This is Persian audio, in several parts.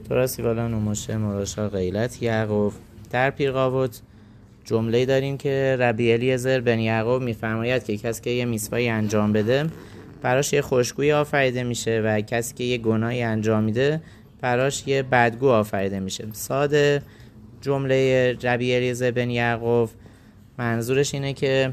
تراسی والا نموشه مراشا غیلت یعقوب. در پیرقاوت جمله داریم که ربی الیعزر بن یعقوب میفرماید که کسی که یه میثوایی انجام بده براش یه خوشگویی آفریده میشه و کسی که یه گناهی انجام میده براش یه بدگو آفریده میشه. ساده جمله ربی الیعزر بن یعقوب منظورش اینه که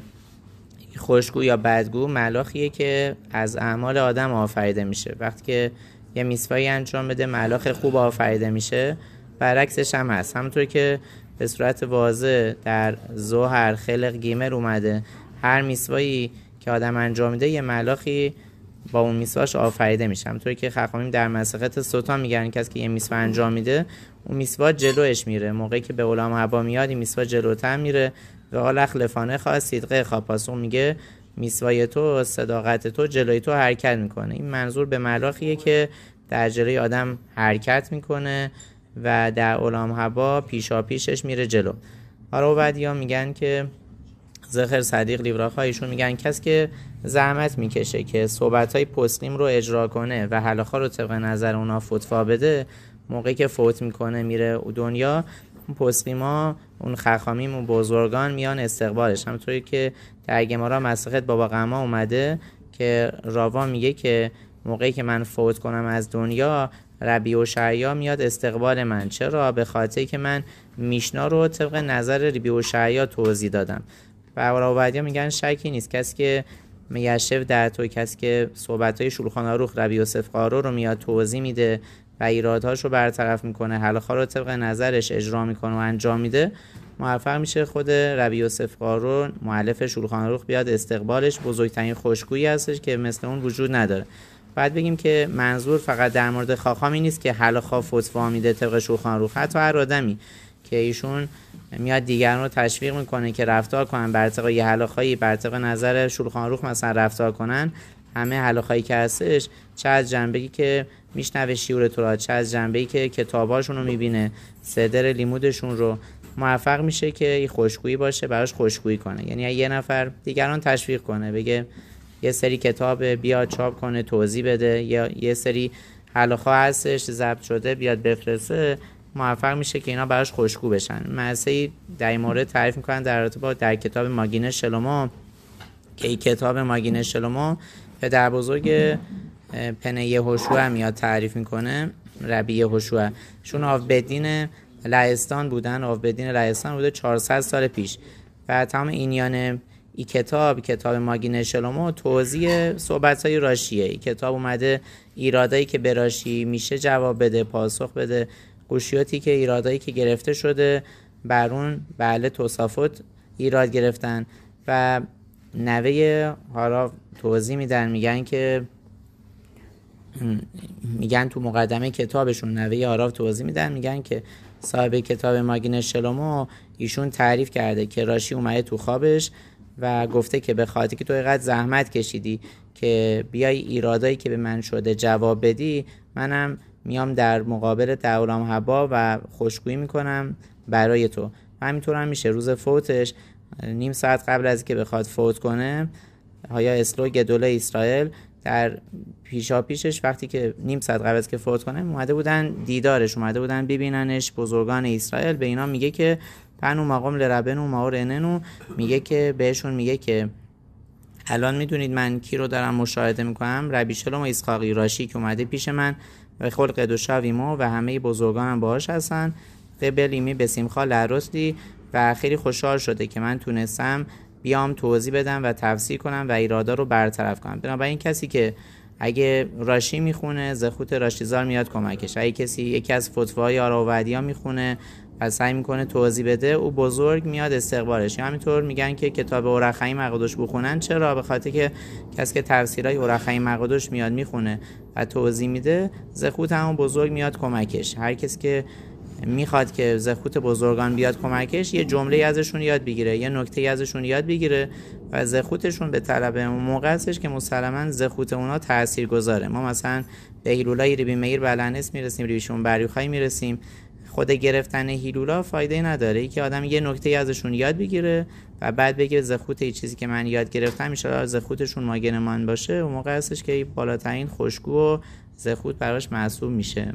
خوشگو یا بدگو ملاخیه که از اعمال آدم آفریده میشه. وقتی که یه میثوایی انجام بده ملاخ خوب آفریده میشه، برعکسش هم هست. همونطور که به صورت واضح در زهر خلق گیمر اومده، هر میثوایی که آدم انجام میده یه ملاخی با اون میثواش آفریده میشه. همونطور که خخامیم در مساقط سلطان میگن کسی که یه میثوا انجام میده اون میثوا جلوش میره، موقعی که به علما حبا میاد این میثوا جلوتر میره و حالا خلفانه خواست صدقه خواپاسون میگه میثوای تو صداقت تو جلوی تو حرکت میکنه. این منظور به ملاخیه که در جلوی آدم حرکت میکنه و در علام حبا پیشا پیشش میره جلو. حالا بعدیا میگن که زخر صدیق لیوراخا ایشون میگن کسی که زحمت میکشه که صحبت‌های پسلیم رو اجرا کنه و حلاخا رو طبق نظر اونا فتوا بده، موقعی که فوت میکنه میره دنیا، اون پسلیما اون خخامیم و بزرگان میان استقبالش. همونطوری که در گمارا مساقط بابا قما اومده که راوا میگه که موقعی که من فوت کنم از دنیا ربی و شعیا میاد استقبال من. چرا؟ به خاطری که من میشنا رو طبق نظر ربی و شعیا توضیح دادم. و راوادیا میگن شکی نیست کسی که میشف در تو، کسی که صحبت‌های شولخان آروخ ربی یوسف قارو رو میاد توضیح میده و ایرادهاش رو برطرف میکنه، حلاخا رو طبق نظرش اجرا میکنه و انجام میده، موفق میشه خود ربی یوسف قارو مؤلف شولخان آروخ بیاد استقبالش. بزرگترین خوشگویی هستش که مثل اون وجود نداره. بعد بگیم که منظور فقط در مورد خاخامی نیست که حلاخا فتوا میده طبق شولخان آروخ، حتی هر آدمی که ایشون میاد دیگران رو تشویق میکنه که رفتار کنن بر طبق یه حلاخایی بر طبق نظر شولخان آروخ مثلا رفتار کنن، همه حلاخایی که هستش چه از جنبه‌ای که میشنوه شیور تورات، چه از جنبه‌ای که کتاباشون رو میبینه، صدر لیمودشون رو، موفق میشه که این خوشگویی باشه براش خوشگویی کنه. یعنی یه نفر دیگران تشویق کنه، بگه یه سری کتاب بیاد چاپ کنه توضیح بده، یا یه سری حلاخا هستش ضبط شده بیاد بفرسته، موفق میشه که اینا براش خوشگو بشن. مسئله در این مورد تعریف میکنن در ارتباط در کتاب ماگینه شلومو که این کتاب ماگینه شلومو پدر بزرگ پنه یهوشوع میاد تعریف میکنه. ربی یهوشوع شون آفبدین لهستان بوده 400 سال پیش و تمام اینیان این کتاب ماگینه شلومو توضیح صحبت‌های راشیه. این کتاب اومده ایرادایی که به راشی میشه جواب بده، پاسخ بده، قشیاتی که ایرادایی که گرفته شده برون بله توصافات ایراد گرفتن. و نوه هارا توضیح میدن، میگن تو مقدمه کتابشون نوه هارا توضیح میدن، میگن که صاحب کتاب ماگینه شلومو ایشون تعریف کرده که راشی اومده تو خوابش و گفته که به خاطر که تو اینقدر زحمت کشیدی که بیای ایرادایی که به من شده جواب بدی، منم میام در مقابل دورام حبا و خوشگویی میکنم برای تو. و همینطور هم میشه روز فوتش نیم ساعت قبل از که بخواد فوت کنه، هایا اسلو گدوله اسرائیل در پیشا پیشش وقتی که نیم ساعت قبل از که فوت کنه اومده بودن دیدارش، اومده بودن ببیننش بزرگان اسرائیل. به اینا میگه که پنو مقام لربنو ماور اننو، میگه که بهشون میگه که الان میدونید من کی رو دارم مشاهده میکنم؟ ربی شلوم اسحاقی راشی که اومده پیش من و خلق دوشاویمو و همه بزرگانم باهاش هستن. قبل ایمی بسیمخا لرسلی و خیلی خوشحال شده که من تونستم بیام توضیح بدم و تفسیر کنم و ایرادا رو برطرف کنم. بنابراین کسی که اگه راشی میخونه زخوت راشیزار میاد کمکش، اگه کسی یکی از فتواهای آراوادیا میخونه و سعی میکنه توضیح بده، او بزرگ میاد استقبالش. همینطور میگن که کتاب اورخیم مقدوش بخونن. چرا؟ به خاطر که کسی که تفسیرهای اورخیم مقدوش میاد میخونه و توضیح میده، زخوت همون بزرگ میاد کمکش. هر کسی که میخواد که زخوت بزرگان بیاد کمکش، یه جمله ازشون یاد بگیره، یه نکته ازشون یاد بگیره و زخوتشون به طلب موقع هستش که مسلماً زخوت اونا تاثیرگذاره. ما مثلا به هیلولای ریبی میر بلنس میرسیم، ریبیشون بریوخای میرسیم، خود گرفتن هیلولا فایده نداره. ای که آدم یه نکته ازشون یاد بگیره و بعد بگه زخوت این چیزی که من یاد گرفتم ان شاءالله زخوتشون ماگن من باشه، و موقع هستش که بالاترین خوشگو و زخوت براش محسوب میشه.